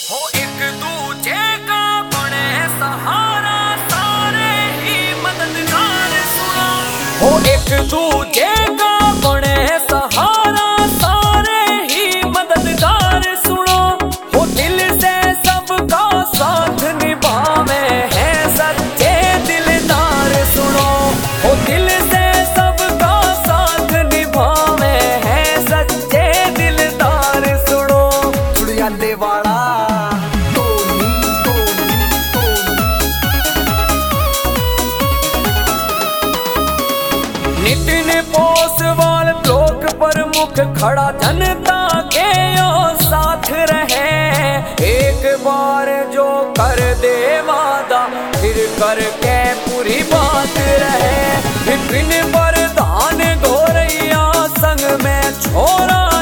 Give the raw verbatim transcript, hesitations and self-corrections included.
हो एक दूजे का बने सहारा, सारे ही मददगार सुनो। हो एक दूजे का बने सहारा, सारे ही मददगार सुनो। हो दिल से सबका साथ निभावे हैं सच्चे दिलदार सुनो। हो दिल से सबका साथ निभावे हैं सच्चे दिलदार सुनो। चुड़िया वाला नितिन पोसवाल ब्लॉक प्रमुख खड़ा जनता के यो साथ रहे। एक बार जो कर दे वादा फिर करके पूरी बात रहे। विपिन प्रधान गोरैया संग में छोरा